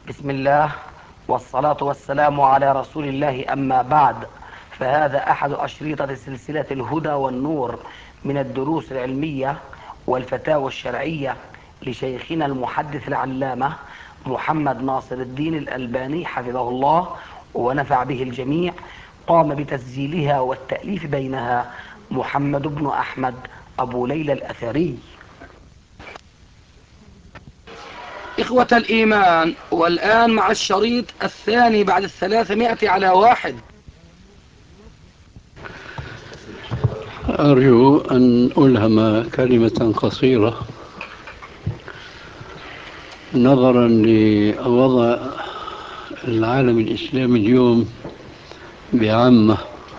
بسم الله، والصلاة والسلام على رسول الله. أما بعد، فهذا أحد أشريطة سلسلة الهدى والنور من الدروس العلمية والفتاوى الشرعية لشيخنا المحدث العلامة محمد ناصر الدين الألباني حفظه الله ونفع به الجميع. قام بتسجيلها والتأليف بينها محمد بن أحمد أبو ليلى الأثري. إخوة الإيمان، والآن مع الشريط الثاني بعد 300 على واحد. أرجو أن ألهم كلمة قصيرة نظرا لوضع العالم الإسلامي اليوم بعامة.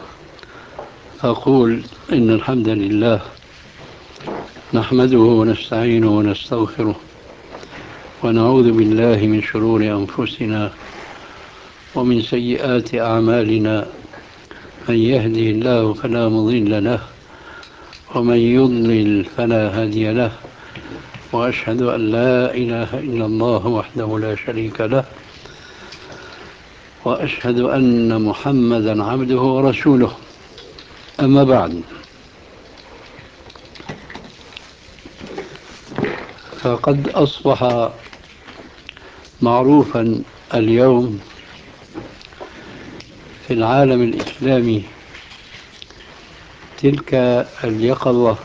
أقول إن الحمد لله نحمده ونستعينه ونستغفره ونعوذ بالله من شرور أنفسنا ومن سيئات أعمالنا، من يهده الله فلا مضل له ومن يضلل فلا هادي له، وأشهد أن لا إله إلا الله وحده لا شريك له، وأشهد أن محمدا عبده ورسوله. أما بعد، فقد أصبح معروفا اليوم في العالم الإسلامي تلك اليقظة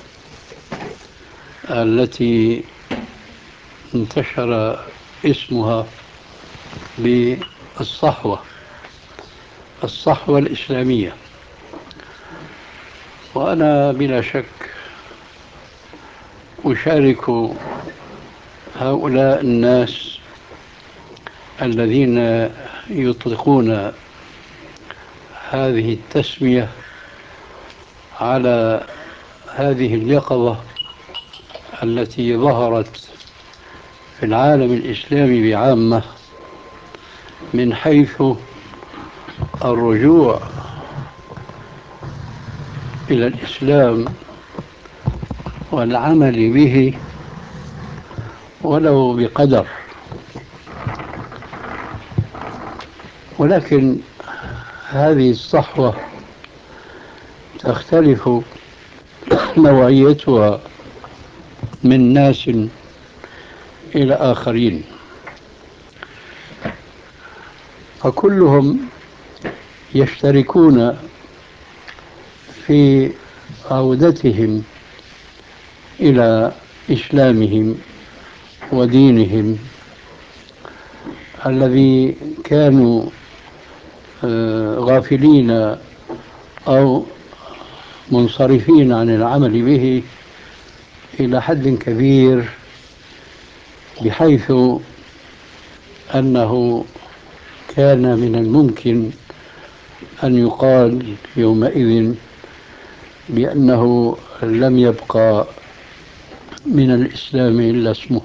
التي انتشر اسمها بالصحوة، الصحوة الإسلامية. وأنا بلا شك أشارك هؤلاء الناس الذين يطلقون هذه التسمية على هذه اليقظة التي ظهرت في العالم الإسلامي بعامة، من حيث الرجوع إلى الإسلام والعمل به ولو بقدر. ولكن هذه الصحوة تختلف نوعيتها من ناس إلى آخرين، فكلهم يشتركون في عودتهم إلى إسلامهم ودينهم الذي كانوا غافلين أو منصرفين عن العمل به إلى حد كبير، بحيث أنه كان من الممكن أن يقال يومئذ بأنه لم يبقى من الإسلام إلا اسمه.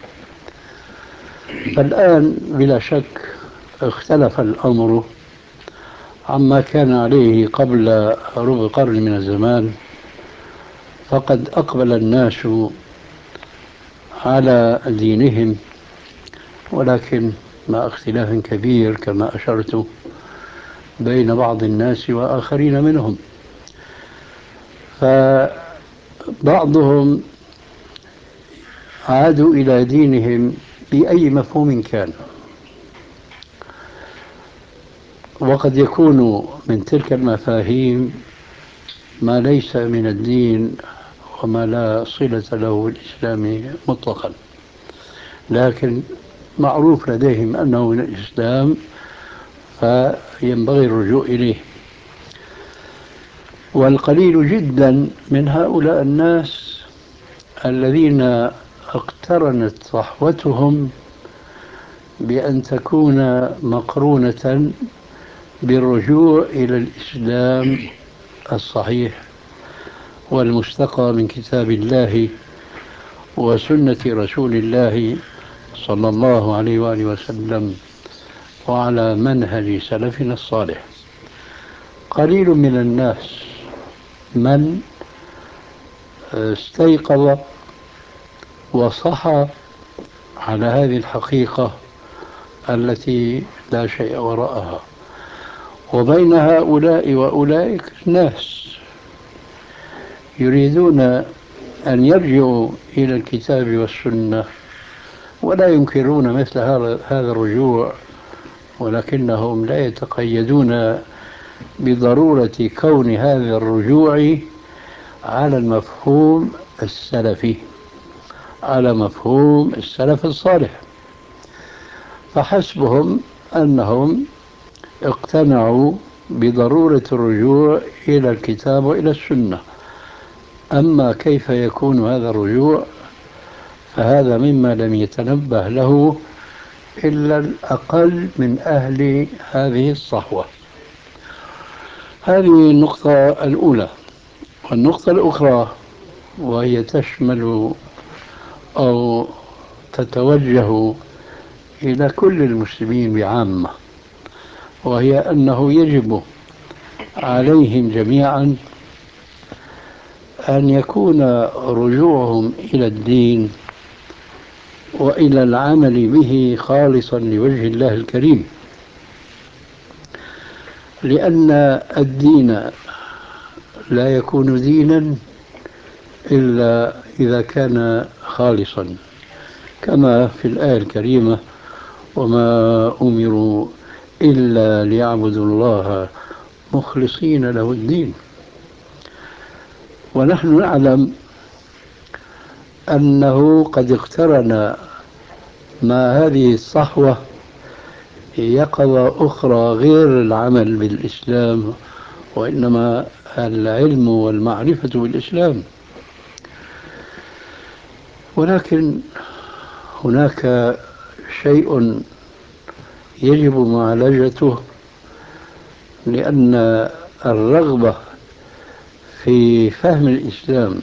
فالآن بلا شك اختلف الأمر عما كان عليه قبل ربع قرن من الزمان، فقد أقبل الناس على دينهم، ولكن مع اختلاف كبير كما أشرت بين بعض الناس وآخرين منهم. فبعضهم عادوا إلى دينهم بأي مفهوم كان، وقد يكون من تلك المفاهيم ما ليس من الدين وما لا صلة له بالإسلام مطلقا، لكن معروف لديهم أنه من الإسلام فينبغي الرجوع إليه. والقليل جدا من هؤلاء الناس الذين اقترنت صحوتهم بأن تكون مقرونة بالرجوع إلى الإسلام الصحيح والمستقى من كتاب الله وسنة رسول الله صلى الله عليه وآله وسلم وعلى منهج سلفنا الصالح. قليل من الناس من استيقظ وصحى على هذه الحقيقة التي لا شيء وراءها. وبين هؤلاء وأولئك ناس يريدون أن يرجعوا إلى الكتاب والسنة ولا ينكرون مثل هذا الرجوع، ولكنهم لا يتقيدون بضرورة كون هذا الرجوع على المفهوم السلفي، على مفهوم السلف الصالح، فحسبهم أنهم اقتنعوا بضرورة الرجوع إلى الكتاب وإلى السنة. أما كيف يكون هذا الرجوع فهذا مما لم يتنبه له إلا الأقل من أهل هذه الصحوة. هذه النقطة الأولى. والنقطة الأخرى وهي تشمل أو تتوجه إلى كل المسلمين بعامة، وهي أنه يجب عليهم جميعا أن يكون رجوعهم إلى الدين وإلى العمل به خالصا لوجه الله الكريم، لأن الدين لا يكون دينا إلا إذا كان خالصا، كما في الآية الكريمة: وما أمروا إلا ليعبدوا الله مخلصين له الدين. ونحن نعلم أنه قد اقترن مع هذه الصحوة يقظة أخرى غير العمل بالإسلام، وإنما العلم والمعرفة بالإسلام. ولكن هناك شيء يجب معالجته، لأن الرغبة في فهم الإسلام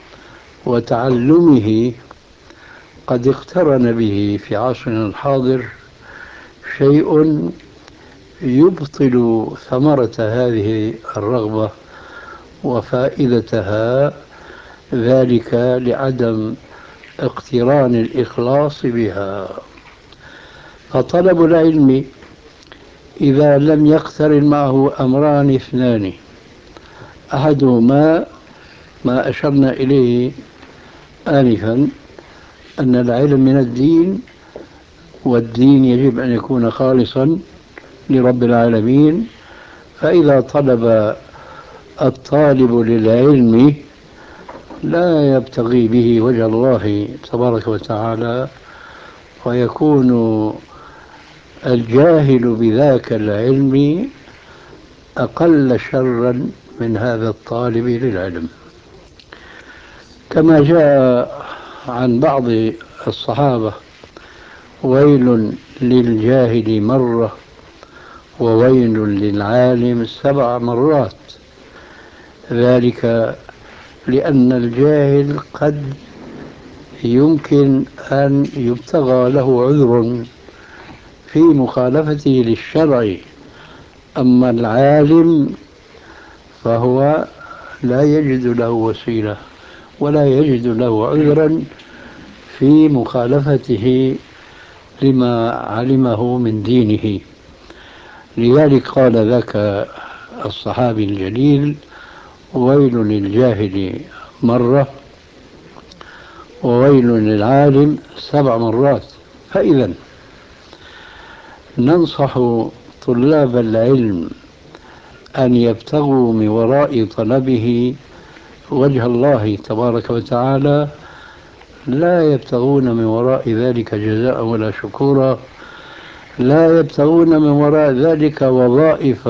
وتعلمه قد اقترن به في عصرنا الحاضر شيء يبطل ثمرة هذه الرغبة وفائدتها، ذلك لعدم اقتران الإخلاص بها. فطلب العلم إذا لم يقترن معه أمران اثنان: أحدهما ما أشرنا إليه آنفا، أن العلم من الدين، والدين يجب أن يكون خالصا لرب العالمين. فإذا طلب الطالب للعلم لا يبتغي به وجه الله تبارك وتعالى، ويكون الجاهل بذاك العلم أقل شرا من هذا الطالب للعلم. كما جاء عن بعض الصحابة: ويل للجاهل مرة وويل للعالم 7 مرات. ذلك لأن الجاهل قد يمكن أن يبتغى له عذر في مخالفته للشرع، أما العالم فهو لا يجد له وسيلة ولا يجد له عذرا في مخالفته لما علمه من دينه. لذلك قال ذاك الصحابي الجليل: ويل للجاهل مرة وويل للعالم 7 مرات. فإذا ننصح طلاب العلم أن يبتغوا من وراء طلبه وجه الله تبارك وتعالى، لا يبتغون من وراء ذلك جزاء ولا شكورا، لا يبتغون من وراء ذلك وظائف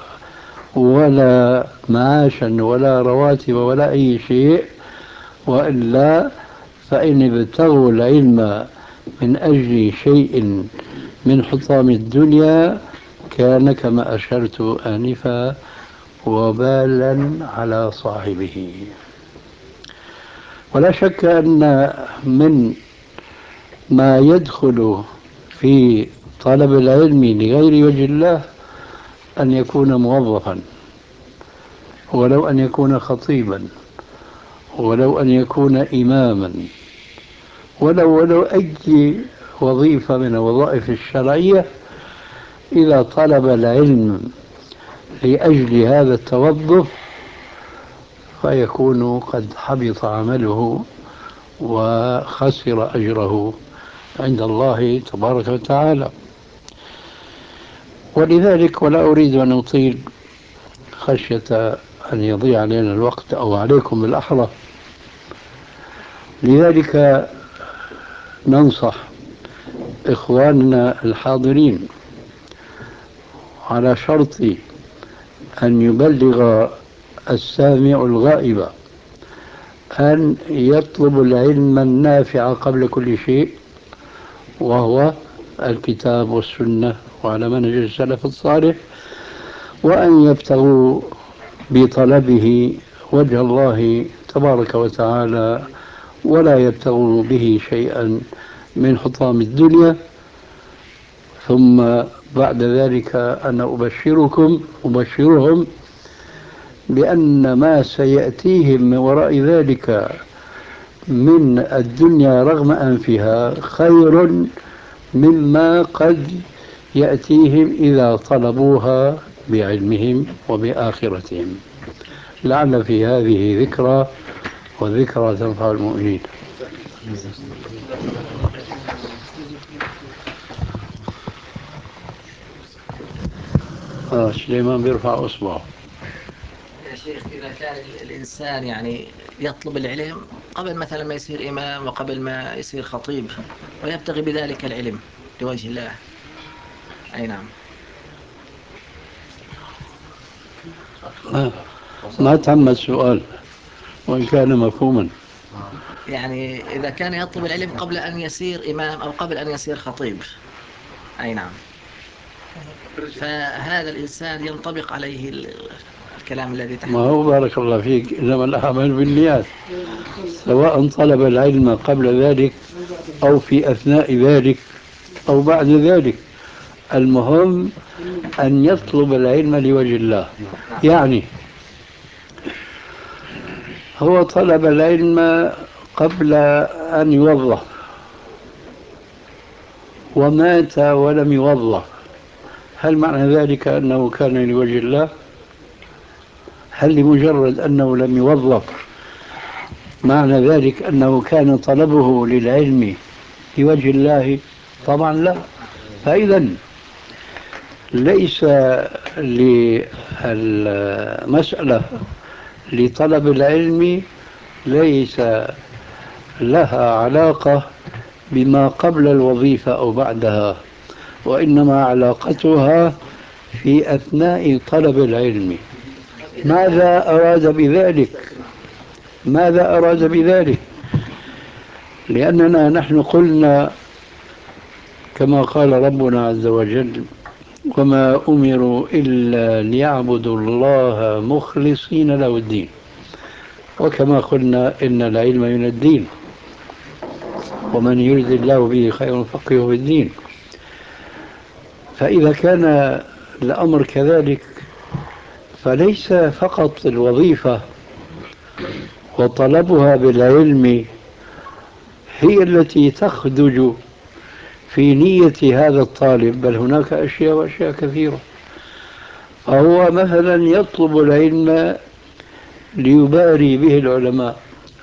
ولا معاشا ولا رواتب ولا أي شيء، وإلا فإن ابتغوا العلم من أجل شيء من حطام الدنيا كان كما أشرت آنفا وبالا على صاحبه. ولا شك أن من ما يدخل في طلب العلم لغير وجه الله أن يكون موظفا، ولو أن يكون خطيبا، ولو أن يكون إماما، ولو أي وظيفة من الوظائف الشرعية إذا طلب العلم لأجل هذا التوظف فيكون قد حبط عمله وخسر أجره عند الله تبارك وتعالى. ولذلك، ولا أريد أن أطيل خشية أن يضيع علينا الوقت أو عليكم بالأحرى، لذلك ننصح إخواننا الحاضرين على شرط أن يبلغ السامع الغائب أن يطلب العلم النافع قبل كل شيء، وهو الكتاب والسنة وعلى منهج السلف الصالح، وأن يبتغوا بطلبه وجه الله تبارك وتعالى ولا يبتغوا به شيئا من حطام الدنيا. ثم بعد ذلك أنا أبشرهم بأن ما سيأتيهم من وراء ذلك من الدنيا رغم أنفها خير مما قد يأتيهم إذا طلبوها بعلمهم وبآخرتهم. لعل في هذه ذكرى، والذكرى تنفع المؤمنين. سليمان بيرفع أصبعه. يا شيخ، إذا كان الإنسان يعني يطلب العلم قبل مثلا ما يصير إمام وقبل ما يصير خطيب، ويبتغي بذلك العلم لوجه الله. أي نعم. ما تم السؤال وإن كان مفهوما. يعني إذا كان يطلب العلم قبل أن يصير إمام أو قبل أن يصير خطيب. أي نعم. فهذا الإنسان ينطبق عليه الكلام الذي ما تحدث. هو بارك الله فيك، إنما الأعمال بالنيات، سواء طلب العلم قبل ذلك أو في أثناء ذلك أو بعد ذلك، المهم أن يطلب العلم لوجه الله. يعني هو طلب العلم قبل أن يوظف ومات ولم يوظف، هل معنى ذلك أنه كان لوجه الله؟ هل لمجرد أنه لم يوظف معنى ذلك أنه كان طلبه للعلم لوجه الله؟ طبعا لا. فإذا ليس للمسألة لطلب العلم ليس لها علاقة بما قبل الوظيفة أو بعدها، وإنما علاقتها في أثناء طلب العلم. ماذا أراد بذلك؟ ماذا أراد بذلك؟ لأننا نحن قلنا كما قال ربنا عز وجل: وما أمروا إلا ليعبدوا الله مخلصين له الدين. وكما قلنا إن العلم من الدين، ومن يرد الله به خير فقهه في الدين. فإذا كان الأمر كذلك فليس فقط الوظيفة وطلبها بالعلم هي التي تخدج في نية هذا الطالب، بل هناك أشياء وأشياء كثيرة. فهو مثلا يطلب العلم ليباري به العلماء،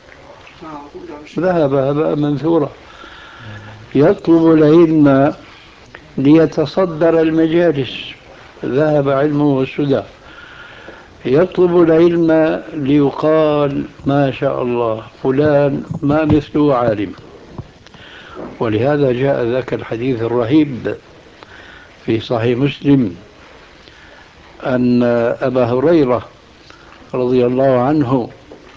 ذهب هباء منثورا. يطلب العلم ليتصدر المجالس، ذهب علمه والسدى. يطلب العلم ليقال ما شاء الله فلان ما مثله عالم. ولهذا جاء ذاك الحديث الرهيب في صحيح مسلم أن أبا هريرة رضي الله عنه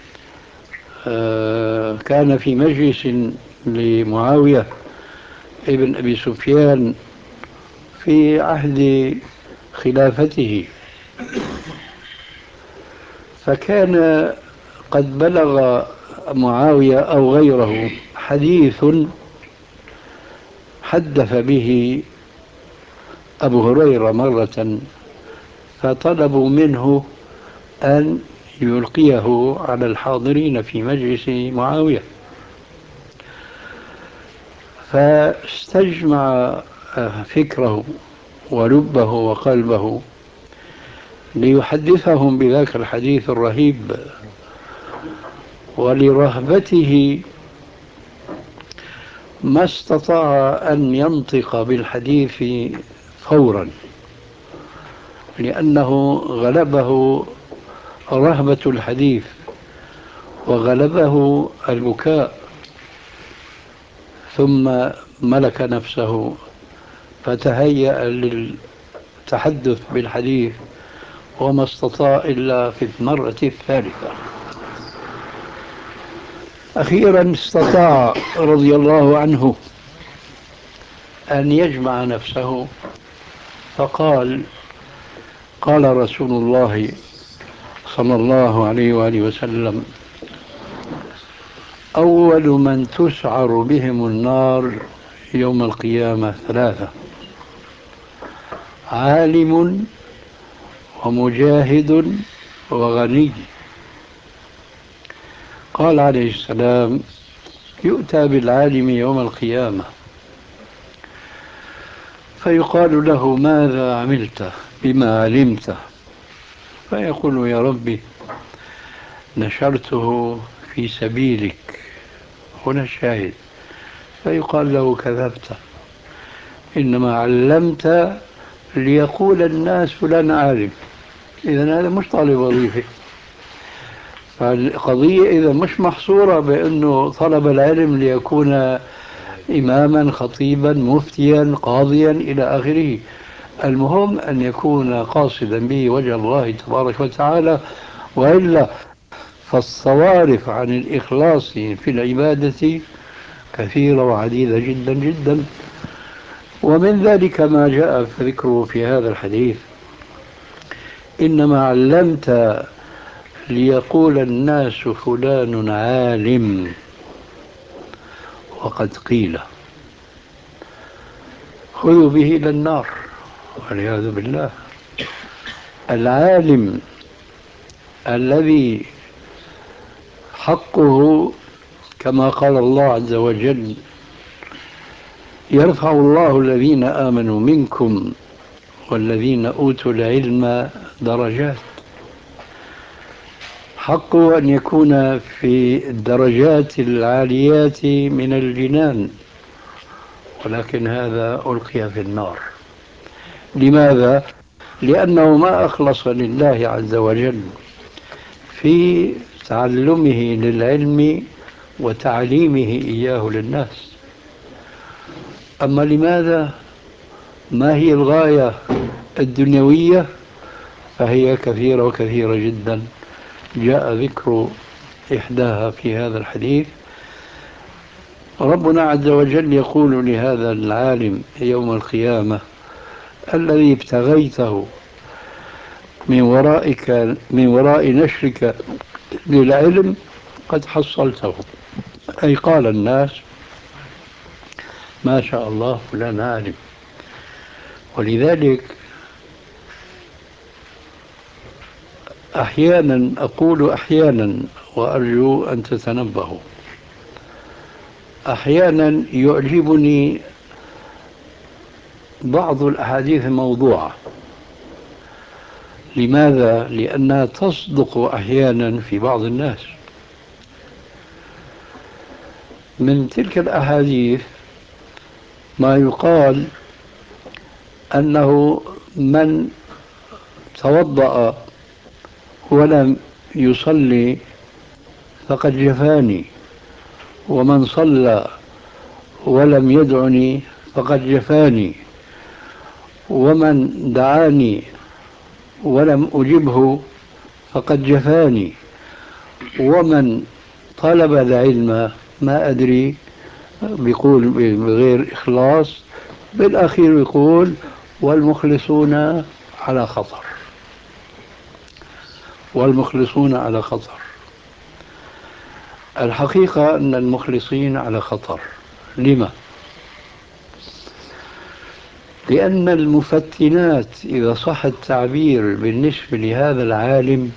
كان في مجلس لمعاوية ابن أبي سفيان في عهد خلافته، فكان قد بلغ معاوية أو غيره حديث حدث به أبو هريرة مرة، فطلبوا منه أن يلقيه على الحاضرين في مجلس معاوية. فاستجمع فكره ولبه وقلبه ليحدثهم بذاك الحديث الرهيب، ولرهبته ما استطاع أن ينطق بالحديث فورا، لأنه غلبه رهبة الحديث وغلبه البكاء، ثم ملك نفسه فتهيأ للتحدث بالحديث، وما استطاع إلا في المرة الثالثة. أخيرا استطاع رضي الله عنه أن يجمع نفسه، فقال: قال رسول الله صلى الله عليه وآله وسلم: أول من تسعر بهم النار يوم القيامة ثلاثة: عالم ومجاهد وغني. قال عليه السلام: يؤتى بالعالم يوم القيامة فيقال له: ماذا عملت؟ بما علمت؟ فيقول: يا ربي نشرته في سبيلك. هنا الشاهد. فيقال له: كذبت، إنما علمت ليقول الناس فلان عالم. إذا هذا مش طالب وظيفة. فالقضية إذا مش محصورة بأنه طلب العلم ليكون إماما، خطيبا، مفتيا، قاضيا إلى آخره. المهم أن يكون قاصدا به وجه الله تبارك وتعالى، وإلا فالصوارف عن الإخلاص في العبادة كثيرة وعديدة جدا جدا. ومن ذلك ما جاء ذكره في هذا الحديث: إنما علمت ليقول الناس فلان عالم، وقد قيل. خذوا به إلى النار والعياذ بالله. العالم الذي حقه كما قال الله عز وجل: يرفع الله الذين آمنوا منكم والذين أوتوا العلم درجات. حقه أن يكون في الدرجات العاليات من الجنان، ولكن هذا ألقي في النار. لماذا؟ لأنه ما أخلص لله عز وجل في تعلمه للعلم وتعليمه إياه للناس. أما لماذا؟ ما هي الغاية الدنيوية؟ فهي كثيرة وكثيرة جدا، جاء ذكر إحداها في هذا الحديث. ربنا عز وجل يقول لهذا العالم يوم القيامة: الذي ابتغيته من وراء نشرك للعلم قد حصلته. أي قال الناس: ما شاء الله فلان عالم. ولذلك أحيانا أقول أحيانا، وأرجو أن تتنبهوا، أحيانا يعجبني بعض الأحاديث الموضوعة. لماذا؟ لأنها تصدق أحيانا في بعض الناس. من تلك الأحاديث ما يقال أنه من توضأ ولم يصلي فقد جفاني، ومن صلى ولم يدعني فقد جفاني، ومن دعاني ولم أجبه فقد جفاني، ومن طلب العلم ما أدري بيقول بغير إخلاص، بالأخير يقول: والمخلصون على خطر. والمخلصون على خطر. الحقيقة أن المخلصين على خطر. لما؟ لأن المفتنات إذا صح التعبير بالنسبة لهذا العالم،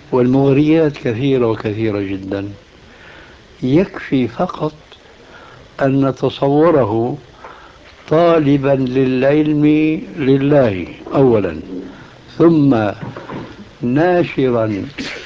والمغريات كثيرة وكثيرة جدا. يكفي فقط أن نتصوره طالبا للعلم لله أولا، ثم ناشرا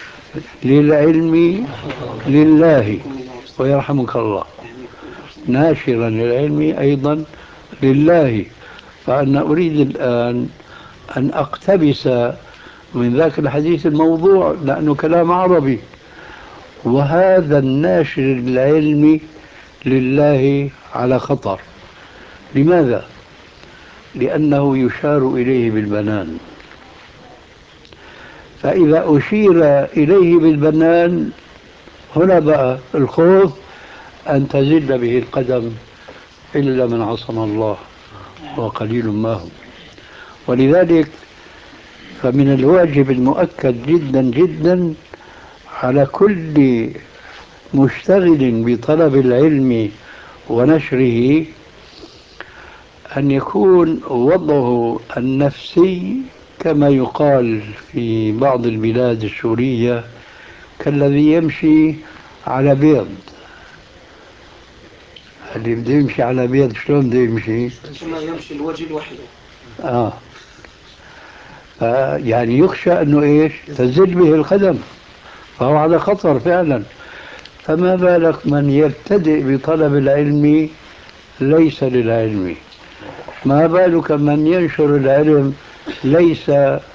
للعلم لله، ويرحمك الله، ناشرا للعلم أيضا لله. فأنا أريد الآن أن أقتبس من ذاك الحديث الموضوع لأنه كلام عربي، وهذا الناشر العلمي لله على خطر. لماذا؟ لأنه يشار إليه بالبنان، فإذا أشير إليه بالبنان هنا بقى الخوف أن تزل به القدم إلا من عصم الله وقليل ما هم. ولذلك فمن الواجب المؤكد جدا جدا على كل مشتغل بطلب العلم ونشره أن يكون وضعه النفسي كما يقال في بعض البلاد السورية كالذي يمشي على بيض. اللي بده يمشي على بيض شلون بده يمشي؟ كما يمشي الوجل وحده. يعني يخشى أنه إيش؟ تزل به القدم، فهو على خطر فعلا. فما بالك من يبتدئ بطلب العلم ليس للعلم؟ ما بالك من ينشر العلم ليس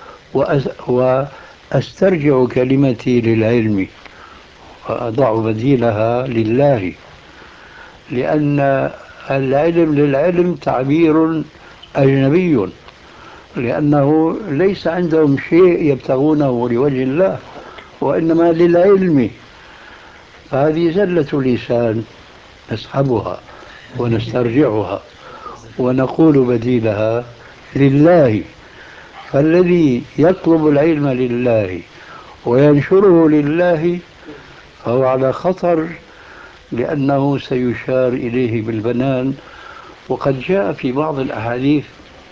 وأسترجع كلمتي للعلم وأضع بديلها لله، لأن العلم للعلم تعبير أجنبي، لأنه ليس عندهم شيء يبتغونه لوجه الله وإنما للعلم. فهذه زلة لسان نسحبها ونسترجعها ونقول بديلها لله. فالذي يطلب العلم لله وينشره لله فهو على خطر، لأنه سيشار إليه بالبنان. وقد جاء في بعض الأحاديث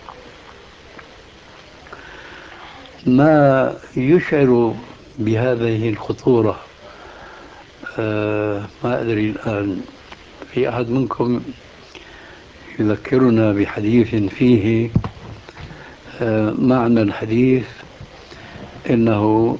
ما يشعر بهذه الخطورة. ما أدري الآن في أحد منكم يذكرنا بحديث فيه معنى الحديث إنه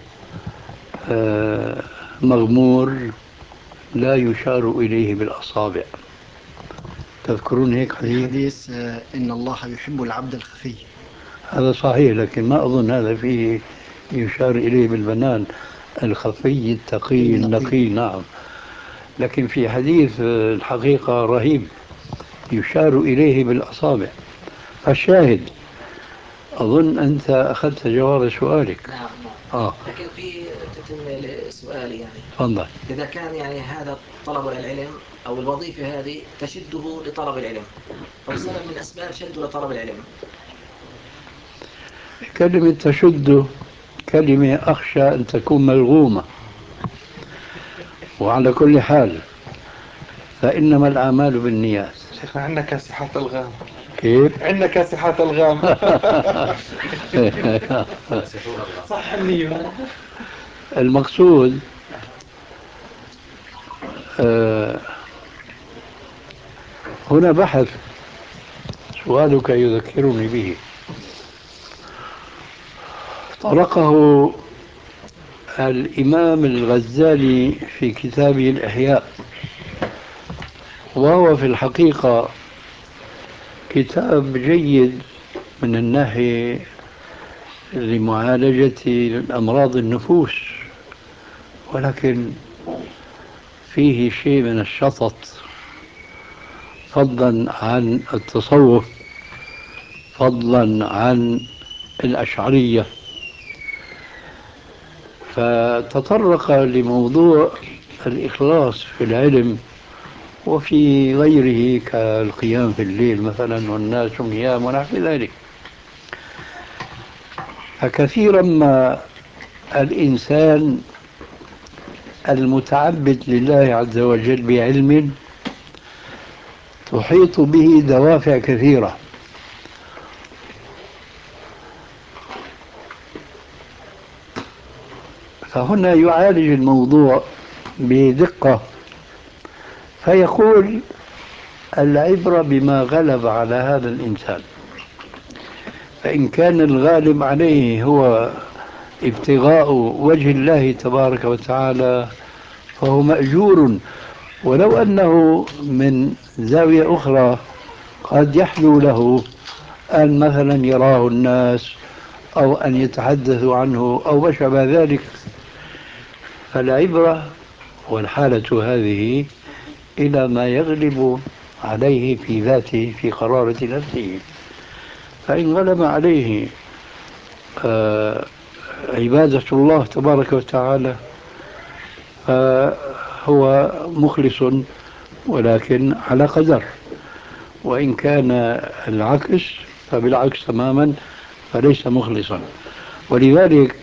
مغمور لا يشار إليه بالأصابع. تذكرون هيك حديث إن الله يحب العبد الخفي؟ هذا صحيح، لكن ما أظن هذا فيه يشار إليه بالبنان. الخفي التقي النقي، نعم. لكن في حديث الحقيقة رهيب يشار إليه بالأصابع. فالشاهد أظن أنت أخذت جواب سؤالك. نعم. لكن في تتم سؤالي يعني تفضل. إذا كان يعني هذا طلب العلم أو الوظيفة هذه تشده لطلب العلم، أو سبب من أسباب شده لطلب العلم. كلمة تشد كلمة أخشى أن تكون ملغومة، وعلى كل حال فإنما الأعمال بالنيات. شيخنا عندنا كاسحات الغام. كيف؟ عندنا كاسحات الغام. صح النية. المقصود هنا بحث سؤالك يذكرني به طرقه الإمام الغزالي في كتابه الإحياء، وهو في الحقيقة كتاب جيد من الناحية لمعالجة أمراض النفوس، ولكن فيه شيء من الشطط، فضلا عن التصوف، فضلا عن الأشعرية. فتطرق لموضوع الإخلاص في العلم وفي غيره كالقيام في الليل مثلا والناس نيام ونحو ذلك. فكثيرا ما الإنسان المتعبد لله عز وجل بعلم تحيط به دوافع كثيرة، فهنا يعالج الموضوع بدقة فيقول العبرة بما غلب على هذا الإنسان. فإن كان الغالب عليه هو ابتغاء وجه الله تبارك وتعالى فهو مأجور، ولو أنه من زاوية أخرى قد يحلو له أن مثلا يراه الناس أو أن يتحدثوا عنه أو ما شابه ذلك. فالعبرة والحالة هذه إلى ما يغلب عليه في ذاته في قرارة نفسه. فإن غلب عليه عبادة الله تبارك وتعالى فهو مخلص، ولكن على قدر. وإن كان العكس فبالعكس تماما، فليس مخلصا. ولذلك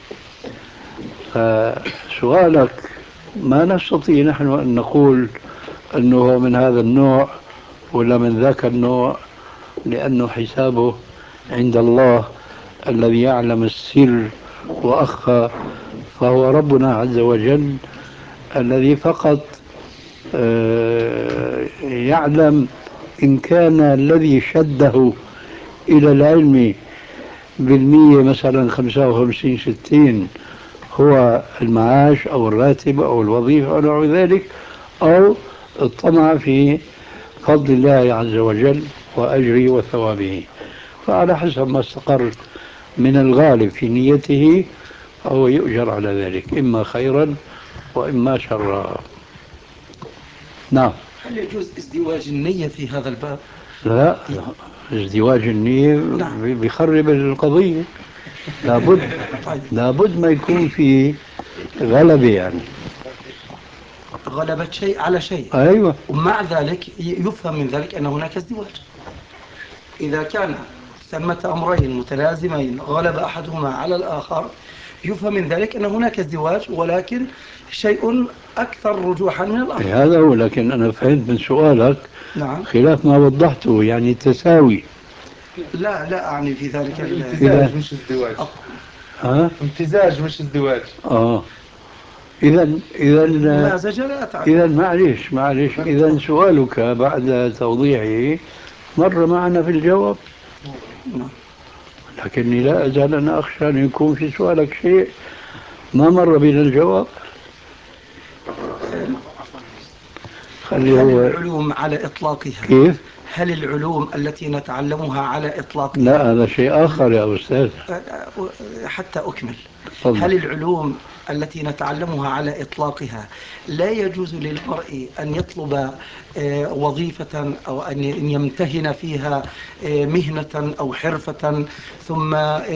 سؤالك ما نستطيع نحن أن نقول أنه هو من هذا النوع ولا من ذاك النوع، لأنه حسابه عند الله الذي يعلم السر وأخفى، فهو ربنا عز وجل الذي فقط يعلم إن كان الذي شده إلى العلم بالمية مثلا 55 60 هو المعاش أو الراتب أو الوظيفة أو نحو ذلك، أو الطمع في فضل الله عز وجل وأجره وثوابه. فعلى حسب ما استقر من الغالب في نيته فهو يؤجر على ذلك، إما خيرا وإما شرا. نعم. هل يجوز ازدواج النية في هذا الباب؟ لا، ازدواج النية بيخرب القضية. لابد طيب. لابد ما يكون في غلبة، يعني غلبة شيء على شيء. أيوة. ومع ذلك يفهم من ذلك أن هناك ازدواج. إذا كان ثمة أمرين متلازمين غلب أحدهما على الآخر يفهم من ذلك أن هناك ازدواج، ولكن شيء أكثر رجوحا من الآخر. هذا هو، لكن أنا فهمت من سؤالك نعم. خلاف ما وضحته، يعني تساوي. لا أعني في ذلك امتزاج مش ازدواج. امتزاج مش ازدواج. إذا ممازجة لا أتعلم. إذا معلش إذا سؤالك بعد توضيحه مر معنا في الجواب، لكني لا أزال أنا أخشى أن يكون في سؤالك شيء ما مر بنا الجواب. هل العلوم على إطلاقها كيف؟ هل العلوم التي نتعلمها على إطلاقها؟ لا، هذا شيء آخر يا أستاذ. حتى أكمل. طبعا. هل العلوم التي نتعلمها على إطلاقها لا يجوز للمرء أن يطلب وظيفة أو أن يمتهن فيها مهنة أو حرفة، ثم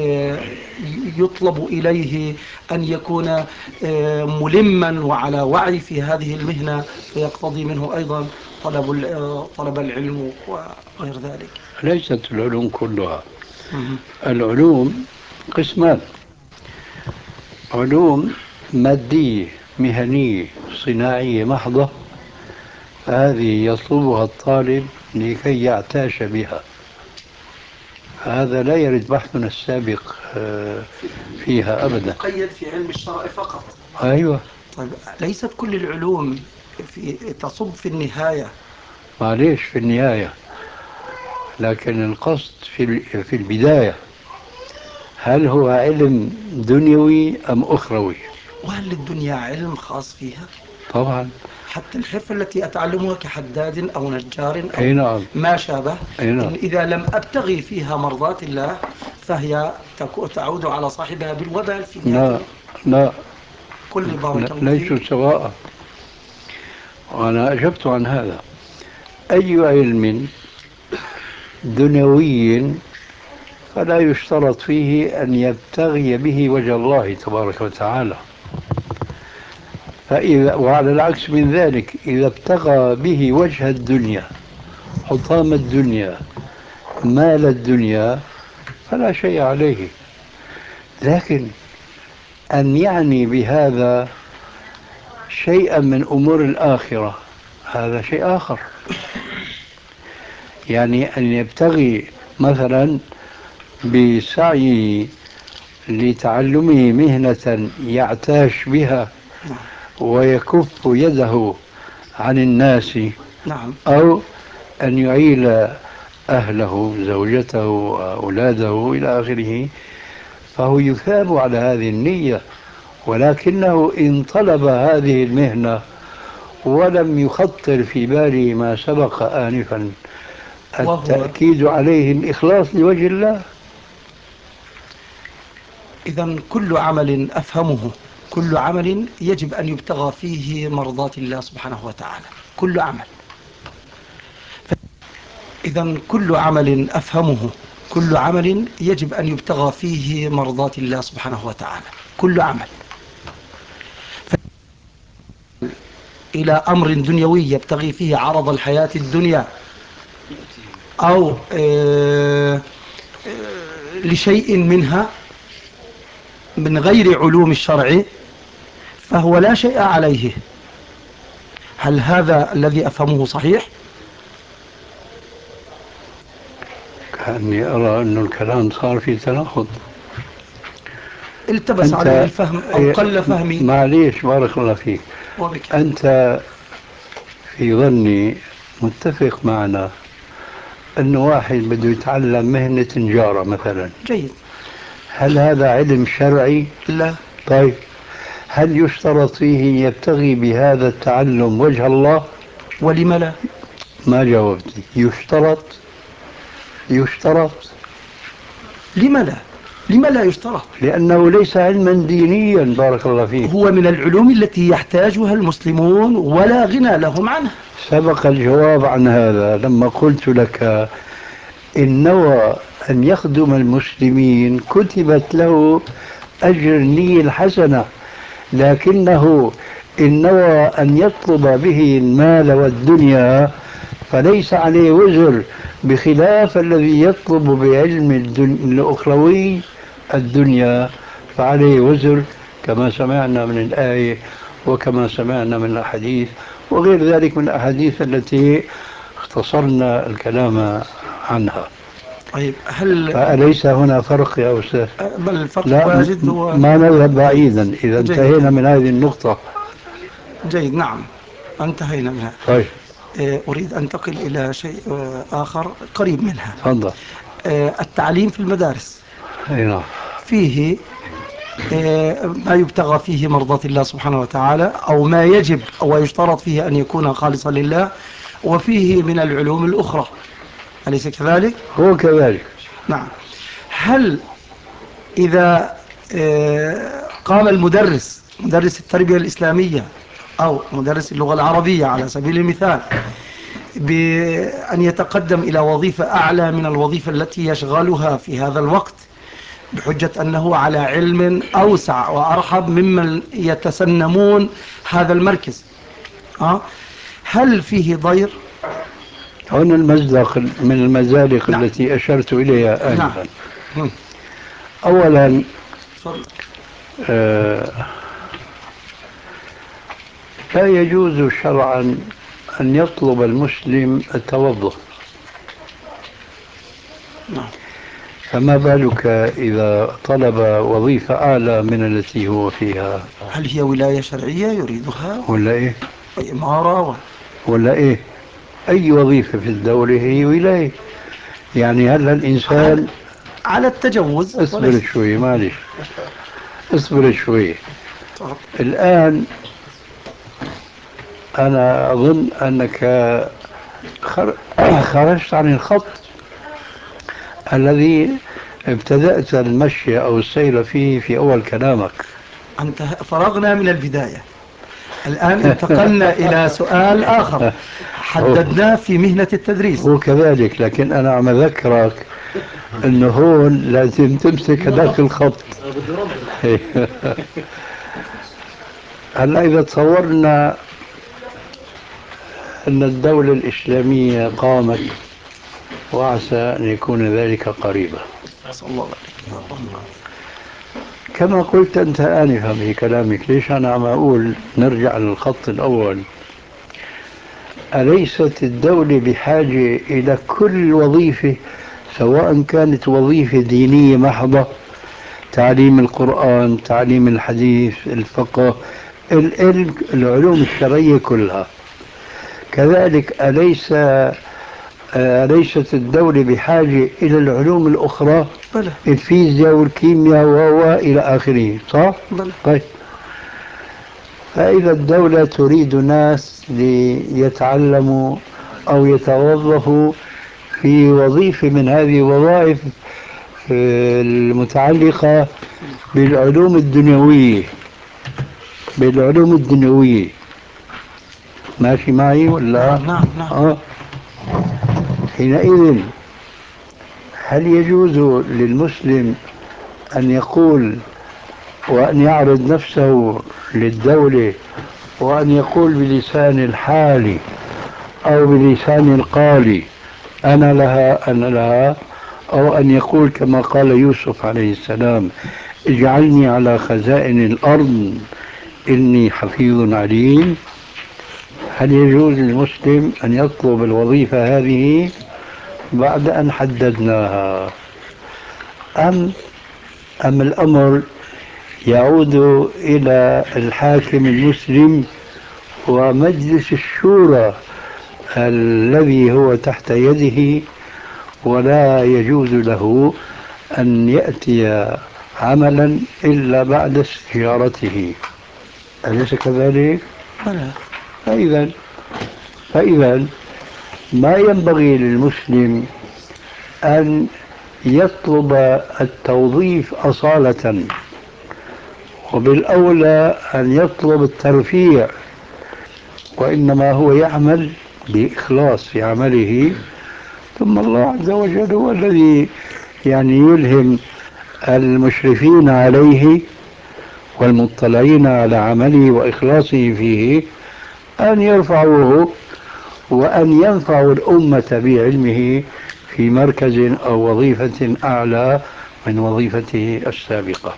يطلب إليه أن يكون ملما وعلى وعي في هذه المهنة، فيقتضي منه أيضا طلب العلم وغير ذلك؟ ليست العلوم كلها. العلوم قسمان: علوم مادية مهنية صناعية محضة، هذه يطلبها الطالب لكي يعتاش بها، هذا لا يرد بحثنا السابق فيها أبدا. مقيد في علم الشرع فقط. أيوة. طيب، ليست كل العلوم تصب في النهاية؟ معليش، في النهاية، لكن القصد في البداية هل هو علم دنيوي أم أخروي؟ وهل للدنيا علم خاص فيها؟ طبعا. حتى الحرفة التي أتعلمها كحداد أو نجار أو نعم. ما شابه، نعم. إن إذا لم أبتغي فيها مرضات الله فهي تعود على صاحبها بالوبال في نهاية. لا كل بارك الله ليسوا فيك. سواء، وأنا أجبت عن هذا. أي علم دنيوي فلا يشترط فيه أن يبتغي به وجه الله تبارك وتعالى، وعلى العكس من ذلك إذا ابتغى به وجه الدنيا، حطام الدنيا، مال الدنيا، فلا شيء عليه. لكن أن يعني بهذا شيئا من أمور الآخرة هذا شيء آخر. يعني أن يبتغي مثلا بسعيه لتعلمه مهنة يعتاش بها ويكف يده عن الناس، نعم. أو أن يعيل أهله زوجته أولاده إلى آخره، فهو يثاب على هذه النية. ولكنه إن طلب هذه المهنة ولم يخطر في باله ما سبق آنفا، التأكيد عليه الإخلاص لوجه الله. إذا كل عمل أفهمه، كل عمل يجب أن يبتغى فيه مرضاة الله سبحانه وتعالى، كل عمل. إذا كل عمل أفهمه، كل عمل يجب أن يبتغى فيه مرضاة الله سبحانه وتعالى، كل عمل. إلى أمر دنيوي يبتغي فيه عرض الحياة الدنيا، أو لشيء منها من غير علوم الشرع، فهو لا شيء عليه. هل هذا الذي أفهمه صحيح؟ كأني أرى أن الكلام صار في تناقض. التبس عليه الفهم أو قل فهمي. معليش، بارك الله فيك. أنت في ظني متفق معنا أن واحد بده يتعلم مهنة نجارة مثلا. جيد. هل هذا علم شرعي؟ لا. طيب، هل يشترط فيه يبتغي بهذا التعلم وجه الله؟ ولم لا؟ ما جاوبتني. يشترط. لم لا؟ لما لا يشترط؟ لأنه ليس علما دينيا. بارك الله فيك. هو من العلوم التي يحتاجها المسلمون ولا غنى لهم عنها. سبق الجواب عن هذا لما قلت لك إن نوى أن يخدم المسلمين كتبت له أجر النية الحسنة، لكنه إن نوى أن يطلب به المال والدنيا فليس عليه وزر، بخلاف الذي يطلب بعلم الأخروي الدنيا فعليه وزر، كما سمعنا من الآية وكما سمعنا من الأحاديث وغير ذلك من الأحاديث التي اختصرنا الكلام عنها. طيب، فأليس هنا فرق يا أستاذ؟ بل الفرق لا، واجد. ما نذهب بعيدا إذا انتهينا من هذه النقطة. جيد، نعم، انتهينا منها. طيب، أريد أن أنتقل إلى شيء آخر قريب منها. تفضل. التعليم في المدارس. نعم. فيه ما يبتغى فيه مرضاة الله سبحانه وتعالى، أو ما يجب أو يشترط فيه أن يكون خالصا لله، وفيه من العلوم الأخرى، أليس كذلك؟ هو كذلك. نعم. هل إذا قام المدرس، مدرس التربية الإسلامية أو مدرس اللغة العربية على سبيل المثال، بأن يتقدم إلى وظيفة أعلى من الوظيفة التي يشغلها في هذا الوقت بحجة أنه على علم أوسع وأرحب ممن يتسنمون هذا المركز، هل فيه ضير؟ هنا المزدق من المزالق نعم. التي أشرت إليها آنفا. نعم. أولا، لا يجوز شرعا أن يطلب المسلم التوظف. نعم. فما بالك إذا طلب وظيفة أعلى من التي هو فيها؟ هل هي ولاية شرعية يريدها ولا إيه؟ إمارة ولا إيه؟ أي وظيفة في الدولة هي ولاية. يعني هل الإنسان على التجوز؟ اصبر شوي، معلش، اصبر شوي. الآن أنا أظن أنك خرجت عن الخط الذي ابتدأت المشي أو السير فيه في أول كلامك. أنت فرغنا من البداية، الآن انتقلنا إلى سؤال آخر حددناه في مهنة التدريس. هو كذلك، لكن أنا عم أذكرك أنه هون لازم تمسك هذاك الخط. هلا إذا تصورنا أن الدولة الإسلامية قامت، وعسى أن يكون ذلك قريبا، كما قلت أنت آنفا في كلامك. ليش أنا عم أقول نرجع للخط الأول؟ أليست الدولة بحاجة إلى كل وظيفة، سواء كانت وظيفة دينية محضة، تعليم القرآن، تعليم الحديث، الفقه، العلوم الشرعية كلها؟ كذلك أليس ليست الدولة بحاجة إلى العلوم الأخرى؟ بلى. الفيزياء والكيمياء إلى آخره، صح؟ بلى. طيب، فإذا الدولة تريد ناس ليتعلموا أو يتوظفوا في وظيفة من هذه الوظائف المتعلقة بالعلوم الدنيوية، بالعلوم الدنيوية، ماشي معي ولا؟ نعم نعم. حينئذ هل يجوز للمسلم أن يقول وأن يعرض نفسه للدولة وأن يقول بلسان الحال أو بلسان القال أنا لها أنا لها، أو أن يقول كما قال يوسف عليه السلام اجعلني على خزائن الأرض إني حفيظ عليم؟ هل يجوز للمسلم أن يطلب الوظيفة هذه بعد أن حددناها، أم الأمر يعود إلى الحاكم المسلم ومجلس الشورى الذي هو تحت يده، ولا يجوز له أن يأتي عملا إلا بعد استشارته؟ أليس كذلك؟ فإذا ما ينبغي للمسلم أن يطلب التوظيف أصالة، وبالأولى أن يطلب الترفيع، وإنما هو يعمل بإخلاص في عمله، ثم الله عز وجل هو الذي يلهم المشرفين عليه والمطلعين على عمله وإخلاصه فيه أن يرفعوه وأن ينفعوا الأمة بعلمه في مركز أو وظيفة أعلى من وظيفته السابقة.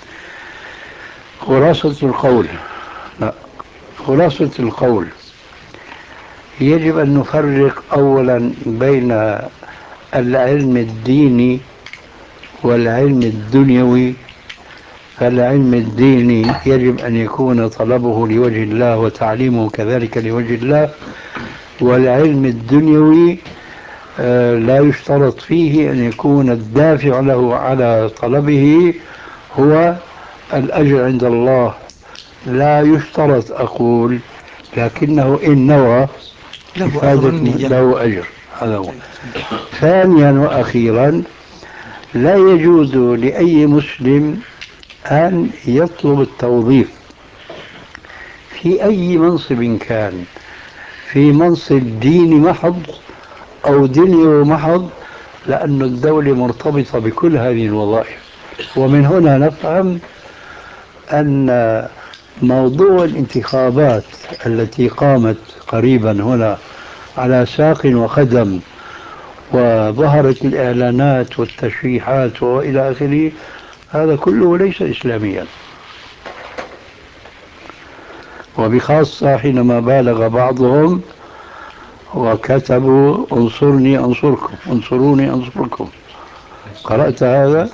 خلاصة القول يجب أن نفرق أولا بين العلم الديني والعلم الدنيوي. فالعلم الديني يجب أن يكون طلبه لوجه الله وتعليمه كذلك لوجه الله، والعلم الدنيوي لا يشترط فيه أن يكون الدافع له على طلبه هو الأجر عند الله، لا يشترط أقول، لكنه إن نوى له أجر. هذا هو. ثانيا وأخيرا، لا يجوز لأي مسلم أن يطلب التوظيف في أي منصب كان، في منصب ديني محض أو دنيا محض، لأن الدولة مرتبطة بكل هذه الوظائف. ومن هنا نفهم أن موضوع الانتخابات التي قامت قريبا هنا على ساق وقدم وظهرت الإعلانات والتشريحات وإلى آخره، هذا كله ليس إسلاميا، وبخاصة حينما بالغ بعضهم وكتبوا انصرني أنصركم، انصروني أنصركم. قرأت هذا؟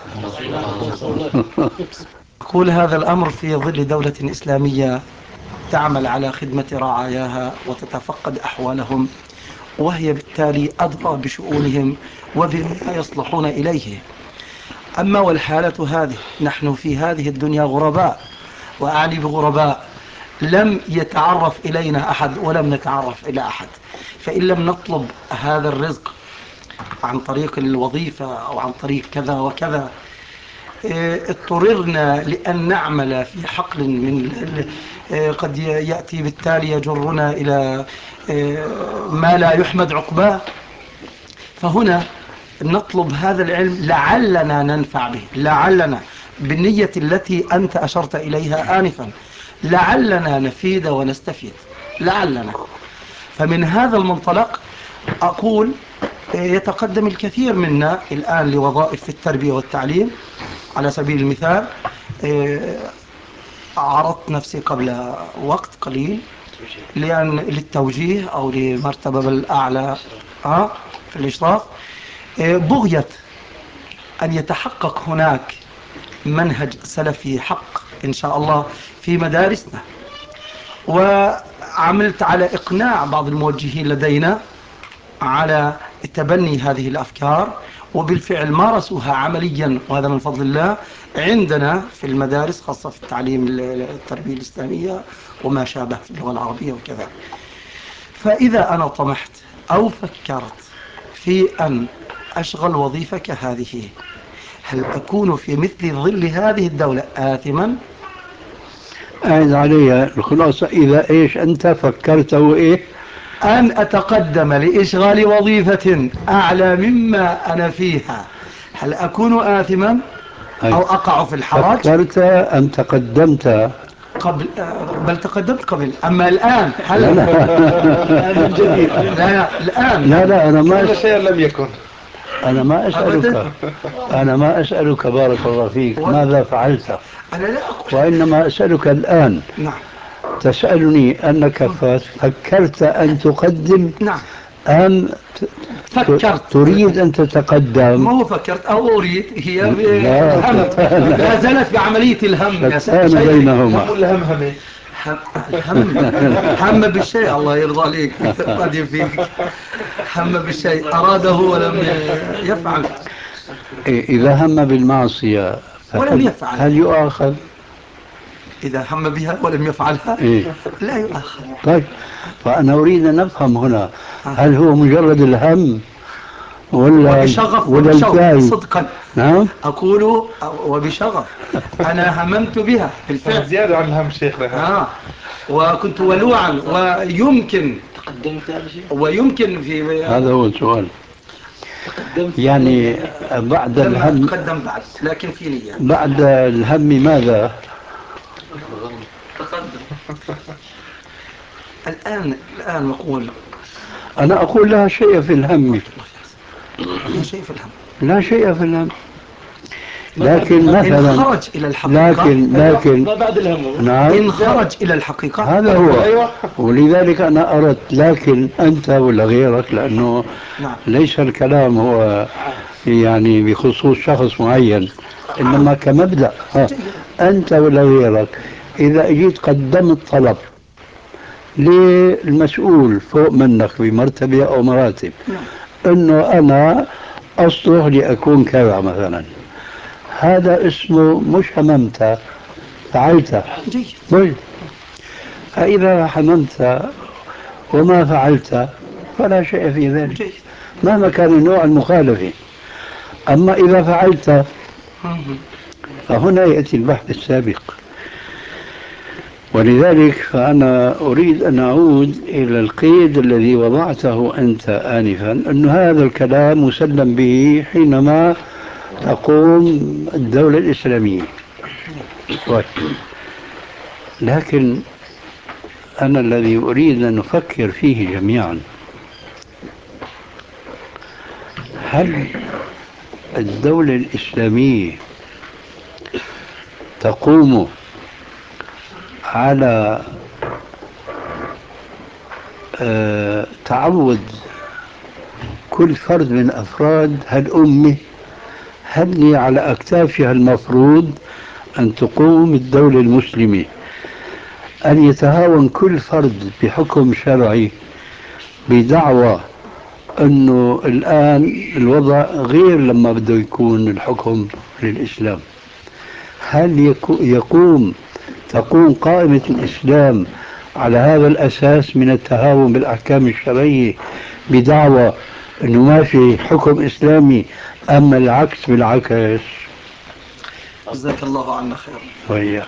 أقول هذا الأمر في ظل دولة إسلامية تعمل على خدمة رعاياها وتتفقد أحوالهم، وهي بالتالي أدرى بشؤونهم وبما يصلحون إليه. أما والحالة هذه، نحن في هذه الدنيا غرباء، وأعني بغرباء لم يتعرف إلينا أحد ولم نتعرف إلى أحد، فإن لم نطلب هذا الرزق عن طريق الوظيفة أو عن طريق كذا وكذا، اضطررنا لأن نعمل في حقل من قد يأتي بالتالي يجرنا إلى ما لا يحمد عقباه. فهنا نطلب هذا العلم لعلنا ننفع به، لعلنا بالنية التي أنت أشرت إليها آنفا، لعلنا نفيد ونستفيد، لعلنا. فمن هذا المنطلق أقول يتقدم الكثير منا الآن لوظائف في التربية والتعليم. على سبيل المثال عرضت نفسي قبل وقت قليل للتوجيه أو لمرتبة الأعلى في الإشراف، بغية أن يتحقق هناك منهج سلفي حق إن شاء الله في مدارسنا. وعملت على إقناع بعض الموجهين لدينا على تبني هذه الأفكار، وبالفعل مارسوها عمليا، وهذا من فضل الله عندنا في المدارس، خاصة في التعليم التربية الإسلامية وما شابه في اللغة العربية وكذا. فإذا أنا طمحت أو فكرت في أن أشغل وظيفة كهذه، هل أكون في مثل ظل هذه الدولة آثما؟ أعد عليها الخلاصة، إذا إيش أنت فكرت وإيه؟ أن أتقدم لإشغال وظيفة أعلى مما أنا فيها، هل أكون آثما أو أقع في الحرج؟ فكرت أم تقدمت؟ قبل، بل تقدمت قبل. أما الآن هل لا من جديد. لا الآن لا أنا ما كل شيء لم يكن. أنا ما أسألك، أنا ما أسألك بارك الله فيك ماذا فعلت، أنا لا أقول. وإنما أسألك الآن. نعم. تسألني أنك فكرت أن تقدم نعم. أم فكرت. تريد أن تتقدم؟ ما هو فكرت أو أريد، هي لا الهم، لا زالت بعملية الهم. شتان بينهما. هم ولا همهمة؟ الهم، هم بالشيء الله يرضى عليك بعدين فيك، هم بالشيء أراده ولم يفعل. إذا هم بالمعصية ولم يفعل، هل يؤاخذ؟ إذا هم بها ولم يفعلها إيه؟ لا يؤاخذ. طيب، فأنا أريد أن نفهم هنا، آه. هل هو مجرد الهم وبشغف ولا وبشوق الكاي؟ صدقا. نعم. أقول وبشغف، أنا هممت بها بالفعل زيادة عن الهم شيخنا. وكنت ولوعا، ويمكن في هذا هو السؤال. يعني بعد لم الهم، أتقدم بعد، لكن في نية. بعد الهم ماذا؟ تقدم. الآن أقول، أنا أقول لا شيء في الهم، لا شيء في الهم، لا شيء في الهم، لكن إن مثلا، خرج إلى الحقيقة. لكن ما بعد الهم. نعم، إن خرج إلى الحقيقة. هذا هو. أيوة. ولذلك أنا أردت، لكن أنت ولا غيرك، لأنه نعم. ليس الكلام هو يعني بخصوص شخص معين، إنما كمبدأ. أنت ولا غيرك إذا أجيت قدمت طلب للمسؤول فوق منك بمرتبة أو مراتب، نعم. إنه أنا أصلح لأكون كذا مثلا، هذا اسمه مش هممت، فعلت. جيد. طيب، فإذا هممت وما فعلت فلا شيء في ذلك جيد. مهما كان النوع المخالف. أما إذا فعلت فهنا يأتي البحث السابق. ولذلك فأنا أريد أن أعود إلى القيد الذي وضعته أنت آنفا، أن هذا الكلام مسلم به حينما تقوم الدولة الإسلامية. لكن أنا الذي أريد أن نفكر فيه جميعا، هل الدولة الإسلامية تقوم على تعود كل فرد من أفراد هالأمة؟ هل هي على أكتافها المفروض أن تقوم الدولة المسلمة أن يتهاون كل فرد بحكم شرعي بدعوى أنه الآن الوضع غير لما بده يكون الحكم للإسلام؟ هل تقوم قائمة الإسلام على هذا الأساس من التهاون بالأحكام الشرعية بدعوى أنه ما في حكم إسلامي، أما العكس بالعكس؟ جزاك الله عنا خير. وإياك.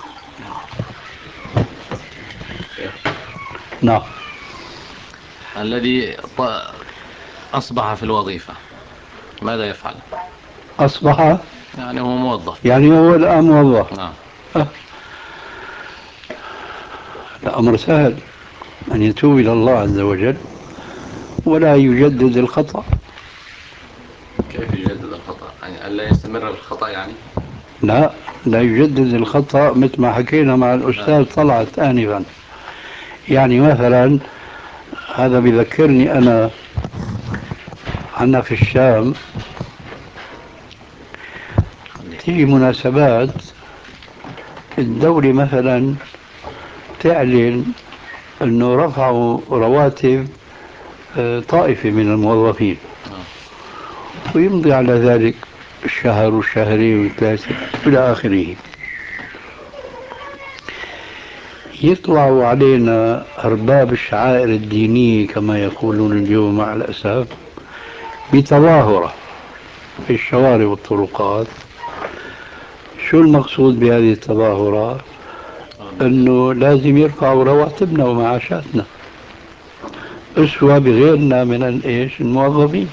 نعم. الذي أصبح في الوظيفة ماذا يفعل؟ أصبح يعني هو موظف، يعني هو الآن موظف. نعم. الأمر سهل، أن يتوب إلى الله عز وجل ولا يجدد الخطأ. كيف يجدد الخطأ؟ يعني ألا يستمر في الخطأ يعني؟ لا يجدد الخطأ مثل ما حكينا مع الأستاذ طلعت آنفا. يعني مثلا هذا بذكرني أنا عنا في الشام تيجي مناسبات، الدولة مثلا تعلن أنه رفعوا رواتب طائفة من الموظفين، ويمضي على ذلك الشهر والشهرين والثلاثة إلى آخره. يطلع علينا أرباب الشعائر الدينية كما يقولون اليوم مع الأسف بتظاهرة في الشوارع والطرقات. شو المقصود بهذه التظاهرة؟ أنه لازم يرفعوا رواتبنا ومعاشاتنا أسوة بغيرنا من الموظفين.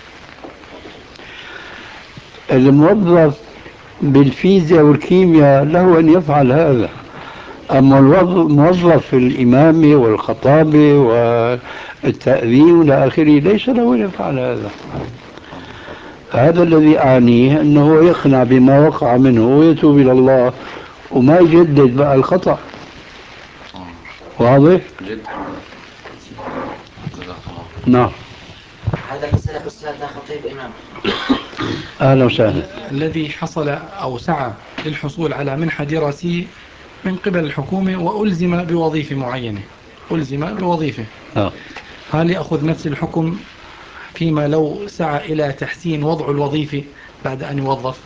الموظف بالفيزياء والكيمياء له أن يفعل هذا، أما الموظف في الإمامة والخطابة والتأذين إلى آخره ليس له أن يفعل هذا. هذا الذي أعنيه أنه يقنع بما وقع منه ويتوب إلى الله وما يجدد بقى الخطأ. واضح؟ جدا. نعم. هذا مسألة أستاذ خطيب إمام. أهلا وسهلا. الذي حصل أو سعى للحصول على منحة دراسية من قبل الحكومة وألزم بوظيفة معينة، ألزم بوظيفة، هل يأخذ نفس الحكم فيما لو سعى إلى تحسين وضع الوظيفة بعد أن يوظف؟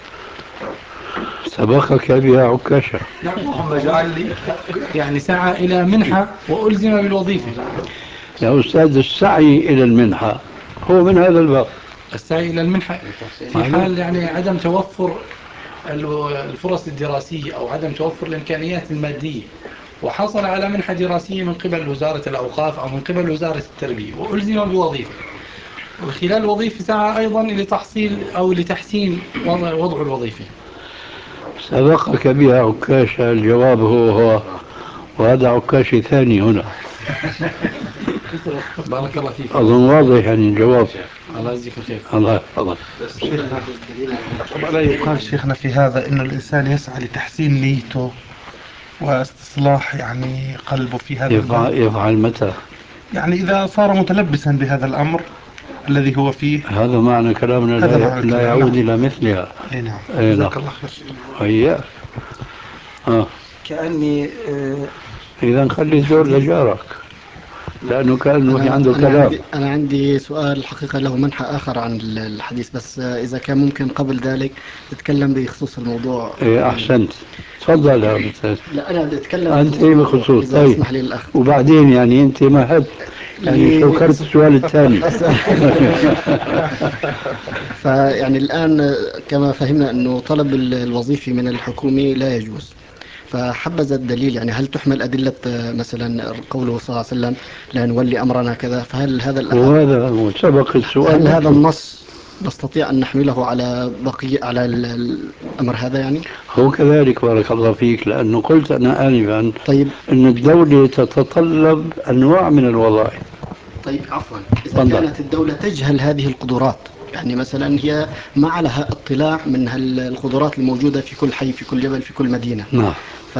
سبقك بها عكاشة. اللهم اجعل لي يعني سعى إلى منحة وألزم بالوظيفة. يا أستاذ السعي إلى المنحة هو من هذا الباب. السعي إلى المنحة في حال يعني عدم توفر الفرص الدراسية أو عدم توفر الإمكانيات المادية، وحصل على منحة دراسية من قبل وزارة الأوقاف أو من قبل وزارة التربية وألزم بوظيفة، وخلال الوظيفة سعى أيضا لتحصيل أو لتحسين وضع الوظيفة. سبقك بها عكاشة، الجواب هو وهذا عكاشي ثاني هنا. بارك الله فيك. أظن واضح يعني الجواب. الله يجزيك الخير. الله يحفظك. طبعا لا يقال شيخنا في هذا إنه الإنسان يسعى لتحسين نيته واستصلاح يعني قلبه في هذا يفعل متى؟ يعني إذا صار متلبسا بهذا الأمر الذي هو فيه. هذا معنى كلامنا لا يعود إلى مثلها. أي نعم. جزاك الله خير. كأني إذا خلي الدور لجارك لأنه كأنه في عنده كلام. أنا عندي سؤال حقيقة له منحى آخر عن الحديث، بس إذا كان ممكن قبل ذلك تتكلم بخصوص الموضوع. إيه أحسنت، تفضل يا أستاذ. لا أنا أتكلم أنت بخصوص. إذا طيب اسمح لي الأخ. وبعدين يعني أنت ما هد يعني شكرت السؤال الثاني. فيعني الآن كما فهمنا أنه طلب الوظيفة من الحكومة لا يجوز، فحبذا الدليل، يعني هل تحمل أدلة مثلا قوله صلى الله عليه وسلم لا نولي أمرنا كذا، فهل هذا وهذا سبق السؤال، هل هذا النص نستطيع أن نحمله على على الأمر هذا يعني؟ هو كذلك بارك الله فيك، لأنه قلت أنا آنفا طيب أن الدولة تتطلب أنواع من الوظائف. طيب عفوا، إذا كانت الدولة تجهل هذه القدرات، يعني مثلا هي ما لها اطلاع من القدرات الموجودة في كل حي في كل جبل في كل مدينة. نعم.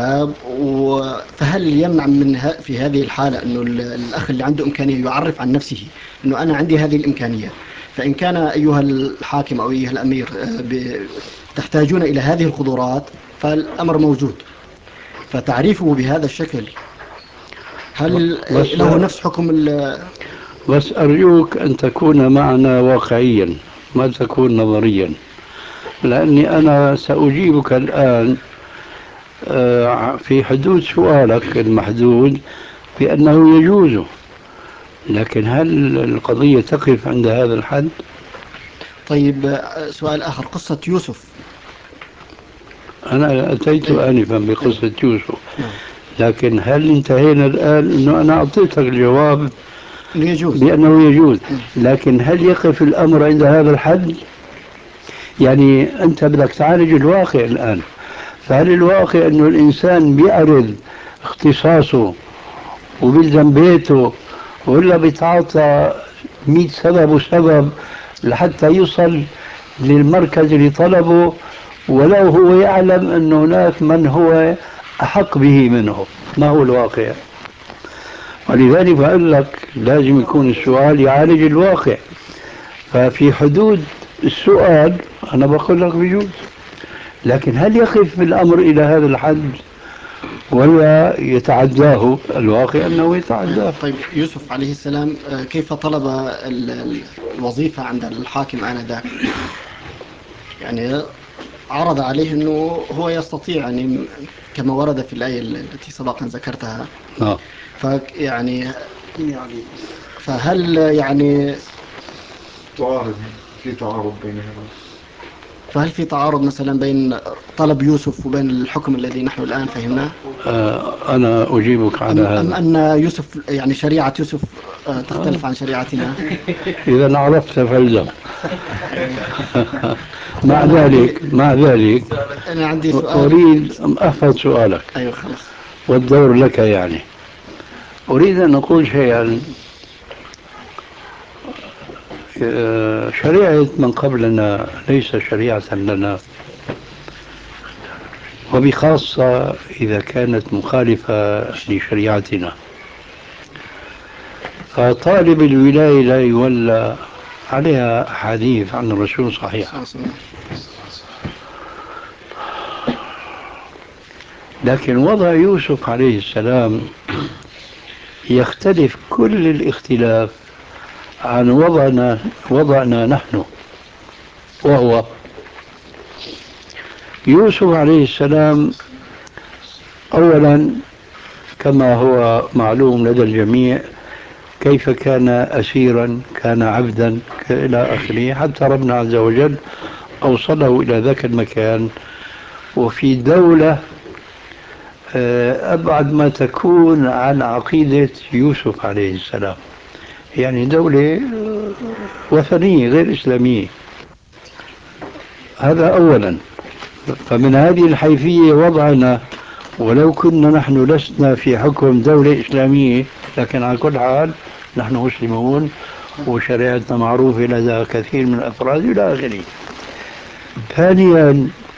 فهل يمنع من في هذه الحالة أنه الأخ اللي عنده إمكانية يعرف عن نفسه أنه أنا عندي هذه الإمكانية، فإن كان أيها الحاكم أو أيها الأمير تحتاجون إلى هذه القدرات فالأمر موجود، فتعريفه بهذا الشكل هل له نفس حكم بس أرجوك أن تكون معنا واقعيا ما تكون نظريا، لأني أنا سأجيبك الآن في حدود سؤالك المحدود بأنه يجوز، لكن هل القضية تقف عند هذا الحد؟ طيب سؤال آخر، قصة يوسف. أنا أتيت آنفا بقصة يوسف، لكن هل انتهينا الآن؟ أنه أنا أعطيتك الجواب بأنه يجوز، لكن هل يقف الأمر عند هذا الحد؟ يعني أنت بدك تعالج الواقع الآن، فهل الواقع أنه الإنسان بيعرض اختصاصه وبيلزم بيته، ولا بيتعاطى 100 سبب وسبب لحتى يوصل للمركز اللي طلبه، ولو هو يعلم أن هناك من هو أحق به منه؟ ما هو الواقع؟ ولذلك بقول لك لازم يكون السؤال يعالج الواقع. ففي حدود السؤال أنا بقول لك بيجوز، لكن هل يقف الأمر إلى هذا الحد؟ ولا يتعداه. الواقع أنه يتعداه. طيب يوسف عليه السلام كيف طلب الوظيفة عند الحاكم آنذاك؟ يعني عرض عليه أنه هو يستطيع، يعني كما ورد في الآية التي سبقا ذكرتها. فيعني فهل يعني في تعارض بين هذا؟ فهل في تعارض مثلا بين طلب يوسف وبين الحكم الذي نحن الآن فهمناه؟ أنا أجيبك على هذا. أم أن يوسف يعني شريعة يوسف تختلف عن شريعتنا؟ إذا عرفت فالزم. مع ذلك أنا عندي سؤال أريد أن أحفظ سؤالك. أيوة خلاص. والدور لك يعني. أريد أن أقول شيئا. شريعة من قبلنا ليس شريعة لنا، وبخاصة إذا كانت مخالفة لشريعتنا. فطالب الولاية لا يولى عليها أحاديث عن الرسول صحيحة. لكن وضع يوسف عليه السلام يختلف كل الاختلاف عن وضعنا نحن. وهو يوسف عليه السلام أولا كما هو معلوم لدى الجميع كيف كان أسيرا، كان عبدا إلى آخره، حتى ربنا عز وجل أوصله إلى ذاك المكان، وفي دولة أبعد ما تكون عن عقيدة يوسف عليه السلام، يعني دولة وثنية غير إسلامية. هذا أولا. فمن هذه الحيثية وضعنا، ولو كنا نحن لسنا في حكم دولة إسلامية، لكن على كل حال نحن مسلمون وشريعتنا معروفة لدى كثير من الأفراد إلى آخره. ثانيا